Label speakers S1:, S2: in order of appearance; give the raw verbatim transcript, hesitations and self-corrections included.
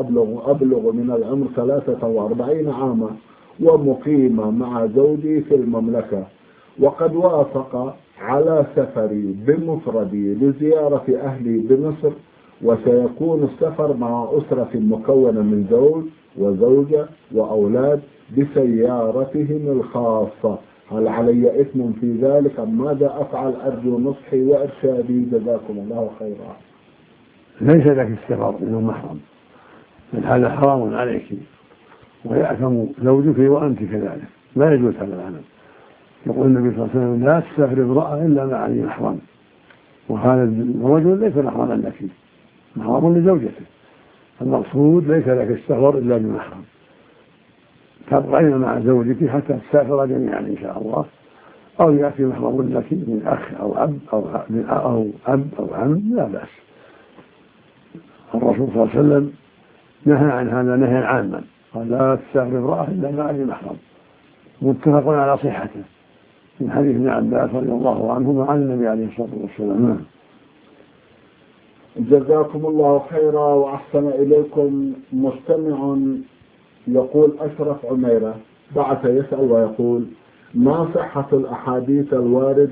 S1: أبلغ, أبلغ من العمر ثلاثة وأربعين عاما ومقيمة مع زوجي في المملكة، وقد وافق على سفري بمفردي لزيارة أهلي بمصر، وسيكون السفر مع أسرة مكونة من زوج وزوجة وأولاد بسيارتهم الخاصة. هل علي إثم في ذلك أم ماذا أفعل؟ أرجو نصحي وإرشادي، جزاكم الله خيرا.
S2: ليس لك السفر بدون محرم، بل هذا حرام عليك، ويأثم زوجك وأنت كذلك، لا يجوز هذا العمل. يقول النبي صلى الله عليه وسلم: لا تسافر امرأة إلا مع ذي محرم. وهذا الرجل ليس محرما لك، محرم لزوجته. المقصود ليس لك السفر إلا بمحرم، تبقين مع زوجك حتى تسافر جميعا إن شاء الله، أو يأتي محرم لك من أخ أو أب أو من أو أب أو عم، لا بأس. الرسول صلى الله عليه وسلم نهى عن هذا نهيا عاما، قال: لا تسافر امرأة إلا مع ذي محرم، متفق على صحته من حديث ابن عباس رضي الله عنهما عن النبي عليه الصلاة والسلام.
S1: جزاكم الله خيرا وأحسن إليكم. مستمع يقول أشرف عميرة بعث يسأل ويقول: ما صحة الأحاديث الواردة